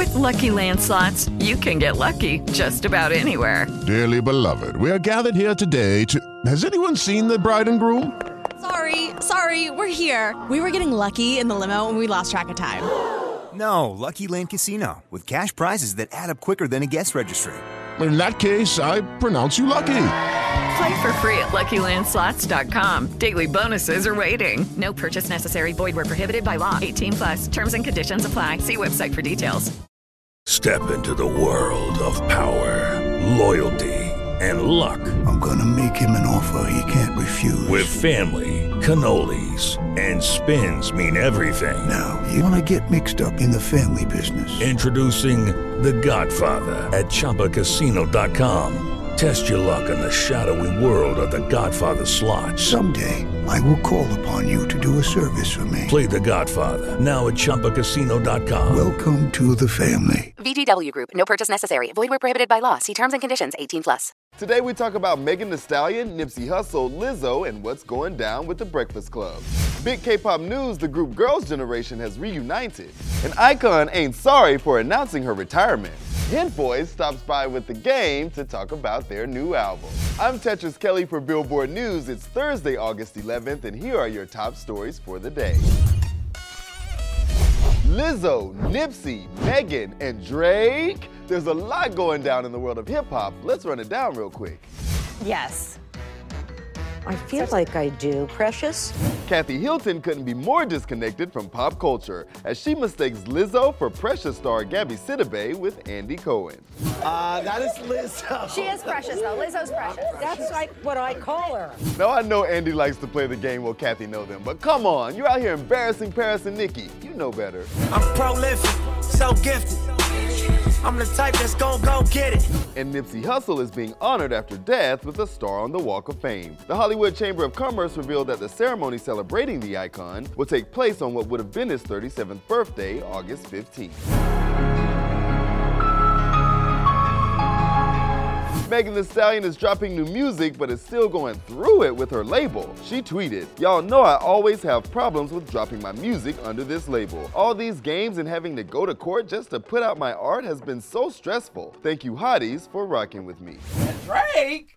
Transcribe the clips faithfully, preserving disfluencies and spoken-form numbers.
With Lucky Land Slots, you can get lucky just about anywhere. Dearly beloved, we are gathered here today to... Has anyone seen the bride and groom? Sorry, sorry, we're here. We were getting lucky in the limo and we lost track of time. No, Lucky Land Casino, with cash prizes that add up quicker than a guest registry. In that case, I pronounce you lucky. Play for free at Lucky Land Slots dot com. Daily bonuses are waiting. No purchase necessary. Void where prohibited by law. eighteen plus. Terms and conditions apply. See website for details. Step into the world of power, loyalty, and luck. I'm gonna make him an offer he can't refuse. With family, cannolis, and spins mean everything. Now, you wanna get mixed up in the family business. Introducing The Godfather at Chumba Casino dot com. Test your luck in the shadowy world of The Godfather slot. Someday, I will call upon you to do a service for me. Play The Godfather, now at Chumba Casino dot com. Welcome to the family. V G W Group. No purchase necessary. Void where prohibited by law. See terms and conditions. eighteen plus. Today we talk about Megan Thee Stallion, Nipsey Hussle, Lizzo, and what's going down with the Breakfast Club. Big K-pop news, the group Girls' Generation has reunited. And iKON ain't sorry for announcing her retirement. Hit Boys stops by with the game to talk about their new album. I'm Tetris Kelly for Billboard News. It's Thursday, August eleventh, and here are your top stories for the day. Lizzo, Nipsey, Megan, and Drake. There's a lot going down in the world of hip-hop. Let's run it down real quick. Yes. I feel like I do, Precious. Kathy Hilton couldn't be more disconnected from pop culture as she mistakes Lizzo for Precious star Gabby Sidibe with Andy Cohen. Uh, that is Lizzo. She is Precious, though. Lizzo's Precious. That's like what I call her. Now, I know Andy likes to play the game while Kathy know them, but come on, you're out here embarrassing Paris and Nikki. You know better. I'm prolific, so gifted. I'm the type that's gon' go get it. And Nipsey Hussle is being honored after death with a star on the Walk of Fame. The Hollywood Chamber of Commerce revealed that the ceremony celebrating the icon will take place on what would have been his thirty-seventh birthday, August fifteenth. Megan Thee Stallion is dropping new music, but is still going through it with her label. She tweeted, "Y'all know I always have problems with dropping my music under this label. All these games and having to go to court just to put out my art has been so stressful. Thank you hotties for rocking with me." Drake?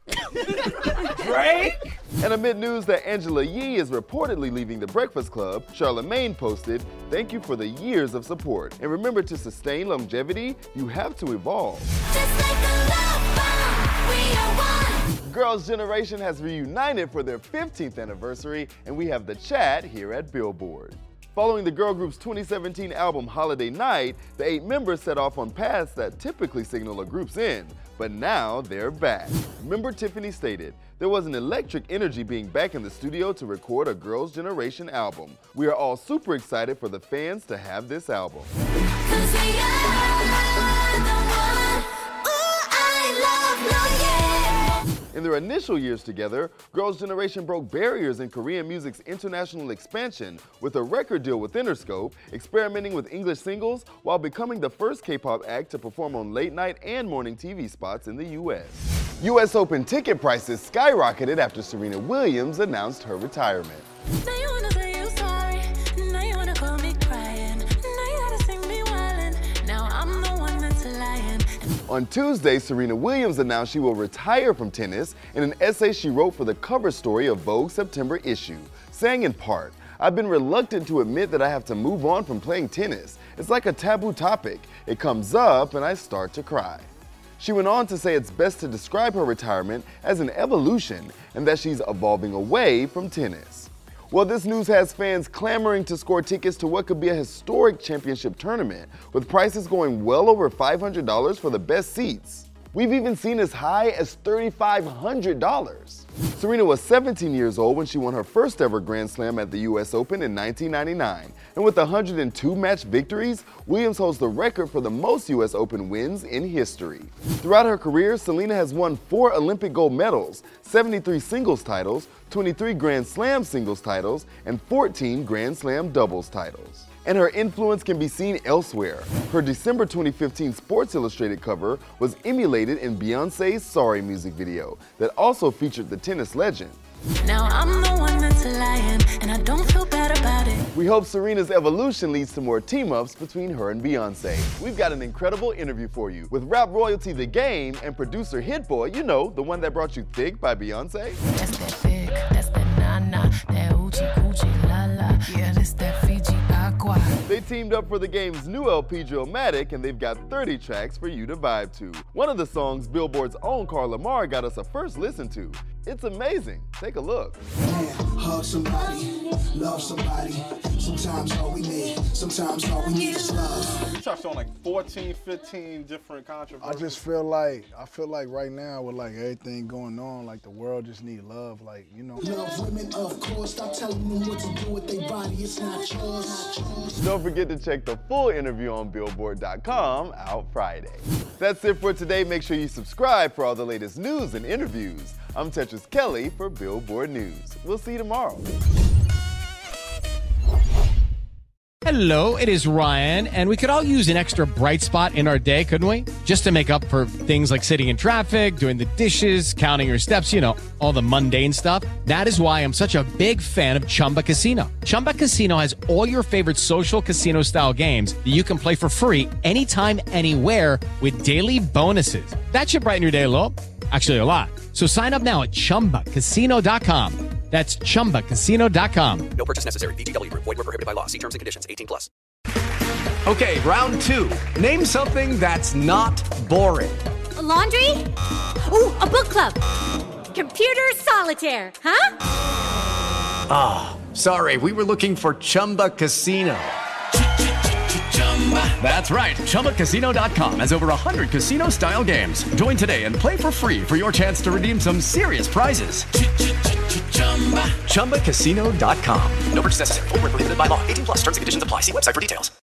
Drake? And amid news that Angela Yee is reportedly leaving the Breakfast Club, Charlamagne posted, "Thank you for the years of support. And remember, to sustain longevity, you have to evolve." Just like a love bomb, we are one. Girls' Generation has reunited for their fifteenth anniversary, and we have the chat here at Billboard. Following the girl group's twenty seventeen album Holiday Night, the eight members set off on paths that typically signal a group's end, but now they're back. Member Tiffany stated, "There was an electric energy being back in the studio to record a Girls' Generation album. We are all super excited for the fans to have this album." Cause we are the one. Ooh, I love love, yeah. In their initial years together, Girls' Generation broke barriers in Korean music's international expansion with a record deal with Interscope, experimenting with English singles while becoming the first K-pop act to perform on late night and morning T V spots in the U S. U S Open ticket prices skyrocketed after Serena Williams announced her retirement. Now you wanna say you sorry. Now you wanna call me crying. Now you gotta sing me wildin'. Now I'm the one that's lying. On Tuesday, Serena Williams announced she will retire from tennis in an essay she wrote for the cover story of Vogue's September issue, saying in part, "I've been reluctant to admit that I have to move on from playing tennis. It's like a taboo topic. It comes up and I start to cry." She went on to say it's best to describe her retirement as an evolution and that she's evolving away from tennis. Well, this news has fans clamoring to score tickets to what could be a historic championship tournament, with prices going well over five hundred dollars for the best seats. We've even seen as high as three thousand five hundred dollars. Serena was seventeen years old when she won her first ever Grand Slam at the U S Open in nineteen ninety-nine. And with one hundred two match victories, Williams holds the record for the most U S Open wins in history. Throughout her career, Serena has won four Olympic gold medals, seventy-three singles titles, twenty-three Grand Slam singles titles, and fourteen Grand Slam doubles titles. And her influence can be seen elsewhere. Her December twenty fifteen Sports Illustrated cover was emulated in Beyoncé's Sorry music video that also featured the tennis legend. Now I'm the one that's lying, and I don't feel bad about it. We hope Serena's evolution leads to more team-ups between her and Beyonce. We've got an incredible interview for you with rap royalty The Game and producer Hit Boy, you know, the one that brought you Thick by Beyonce. That's that thick, that's that nana, that oochie coochie la la, yeah, that's that Fiji aqua. They teamed up for the game's new L P, Drillmatic, and they've got thirty tracks for you to vibe to. One of the songs Billboard's own Carl Lamar got us a first listen to. It's amazing. Take a look. Man, hug somebody, love somebody. Sometimes all we need, sometimes all we need is love. You touched on like fourteen, fifteen different controversies. I just feel like, I feel like right now with like everything going on, like the world just need love, like, you know. Love women, of course. Stop telling them what to do with their body. It's not yours. Don't forget to check the full interview on Billboard dot com out Friday. That's it for today. Make sure you subscribe for all the latest news and interviews. I'm Tetris Kelly for Billboard News. We'll see you tomorrow. Hello, it is Ryan, and we could all use an extra bright spot in our day, couldn't we? Just to make up for things like sitting in traffic, doing the dishes, counting your steps, you know, all the mundane stuff. That is why I'm such a big fan of Chumba Casino. Chumba Casino has all your favorite social casino-style games that you can play for free anytime, anywhere with daily bonuses. That should brighten your day a little. Actually, a lot. So sign up now at Chumba Casino dot com. That's Chumba Casino dot com. No purchase necessary. V G W. Void where prohibited by law. See terms and conditions. eighteen plus. Okay, round two. Name something that's not boring. A laundry? Ooh, a book club. Computer solitaire, huh? Ah, oh, sorry. We were looking for Chumba Casino. That's right. Chumba Casino dot com has over one hundred casino-style games. Join today and play for free for your chance to redeem some serious prizes. Chumba Casino dot com. No purchase necessary. Void where prohibited by law. eighteen plus. Terms and conditions apply. See website for details.